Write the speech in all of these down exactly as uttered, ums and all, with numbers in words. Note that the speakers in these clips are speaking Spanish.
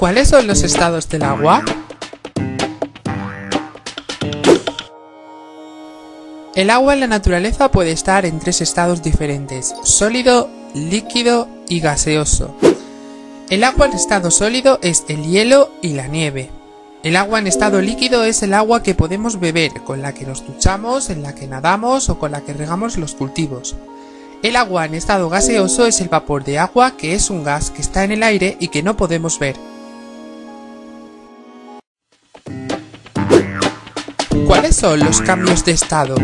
¿Cuáles son los estados del agua? El agua en la naturaleza puede estar en tres estados diferentes: sólido, líquido y gaseoso. El agua en estado sólido es el hielo y la nieve. El agua en estado líquido es el agua que podemos beber, con la que nos duchamos, en la que nadamos o con la que regamos los cultivos. El agua en estado gaseoso es el vapor de agua, que es un gas que está en el aire y que no podemos ver. ¿Cuáles son los cambios de estado?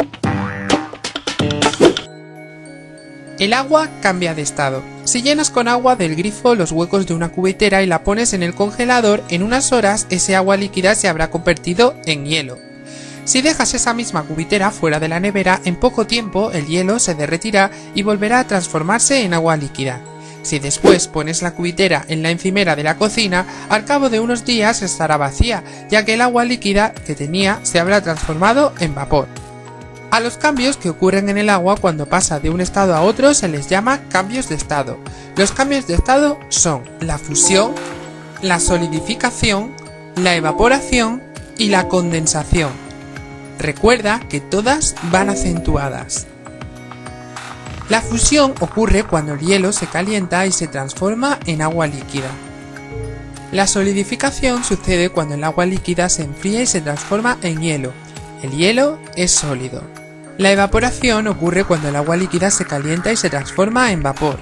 El agua cambia de estado. Si llenas con agua del grifo los huecos de una cubetera y la pones en el congelador, en unas horas ese agua líquida se habrá convertido en hielo. Si dejas esa misma cubetera fuera de la nevera, en poco tiempo el hielo se derretirá y volverá a transformarse en agua líquida. Si después pones la cubetera en la encimera de la cocina, al cabo de unos días estará vacía, ya que el agua líquida que tenía se habrá transformado en vapor. A los cambios que ocurren en el agua cuando pasa de un estado a otro se les llama cambios de estado. Los cambios de estado son la fusión, la solidificación, la evaporación y la condensación. Recuerda que todas van acentuadas. La fusión ocurre cuando el hielo se calienta y se transforma en agua líquida. La solidificación sucede cuando el agua líquida se enfría y se transforma en hielo. El hielo es sólido. La evaporación ocurre cuando el agua líquida se calienta y se transforma en vapor.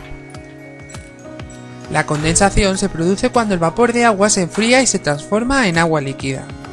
La condensación se produce cuando el vapor de agua se enfría y se transforma en agua líquida.